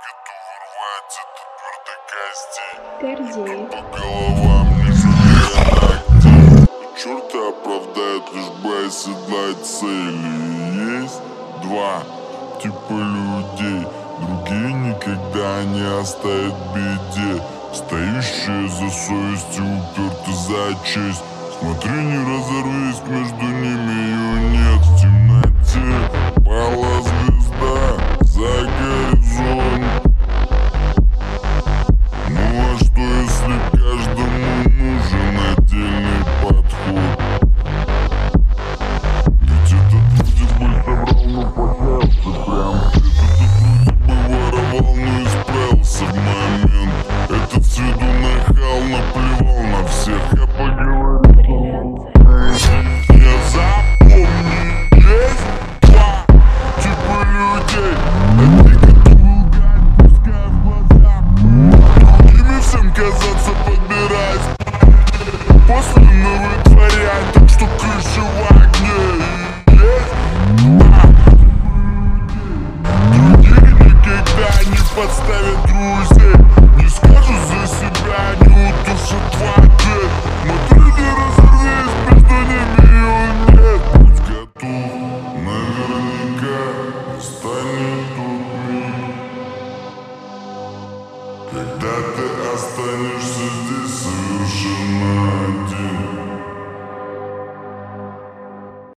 Гордей. По головам не жалея ногтей. Черта оправдает, лишь бы оседлать цели. Есть два типа людей, другие никогда не оставят в беде. Стоящие за совестью, уперты за честь. Смотри, не разорвись, между ними ее нет. В темноте пала звезда за горизонт. Ну а что, если каждому нужен отдельный подход? Ведь этот вроде бы собрал, но поклялся прям. Этот вроде бы воровал, но исправился в момент. Этот с виду нахал, наплевал на всех. Я поговорю. Я запомню, есть два типа людей. Одни готовы лгать, пускай в глаза. Другими всем казаться подбирать. После вытворять, так что крыша в огне. Есть два. Другие никогда не подставят друзей. Не скажут за себя, не утушат в ответ. Смотри, не разорвись, между ними ее нет. Будь готов, наверняка станет.